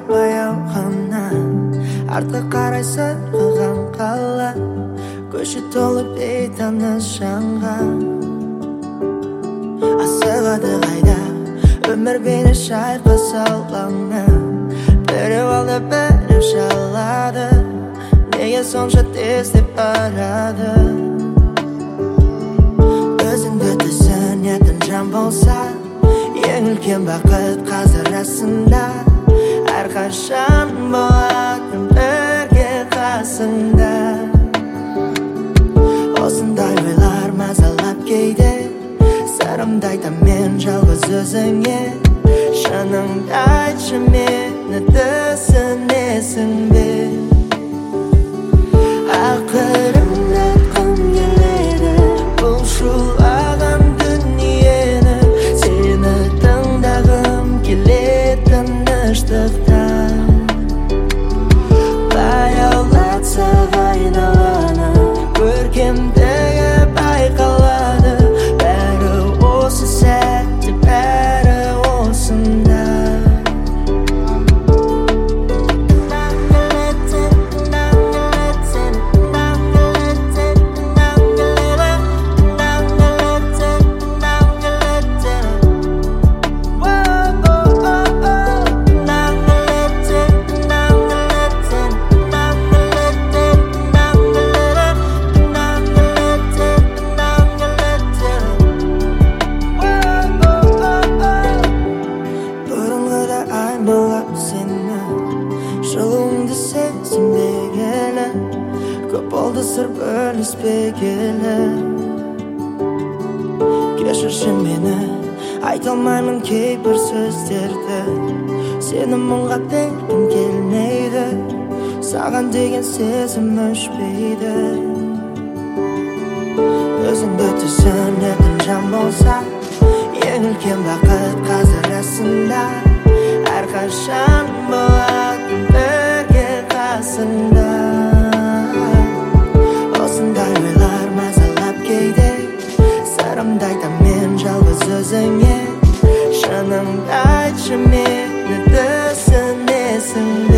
баяу ғана артқа қарай сырғыған қала көші толы бейтаныс жанға асығады қайда өмір бені шайқаса алаңа біреу алды біреу шалады неге сонша тез деп барады өзіңді түсінетін жан болса ең үлкен бақыт қазір расында әрқашан болатын бірге қасыңда осындай ойлар мазалап кейде сырымды айтамын жалғыз өзіңе шыныңды айтшы мені түсінесің бе ақырын айтқым келеді бұл шулаған дүниені сені тыңдағым келеді тыныштықтан баяулатсақ айналаны көркемдігі байқалады бәрі осы сәтте бәрі осында жылуыңды сезінбегелі көп болды сыр бөліспегелі кешірші мені айта алмаймын кейбір сөздерді сені мұңға бергім келмейді саған деген сезім өшпейді өзіңді түсінетін жан болса ең үлкен бақыт қазір расында әрқашан болатын бірге қасында осындай ойлар мазалап кейде сырымды айтамын жалғыз өзіңе шыныңды айтшы мені түсінесің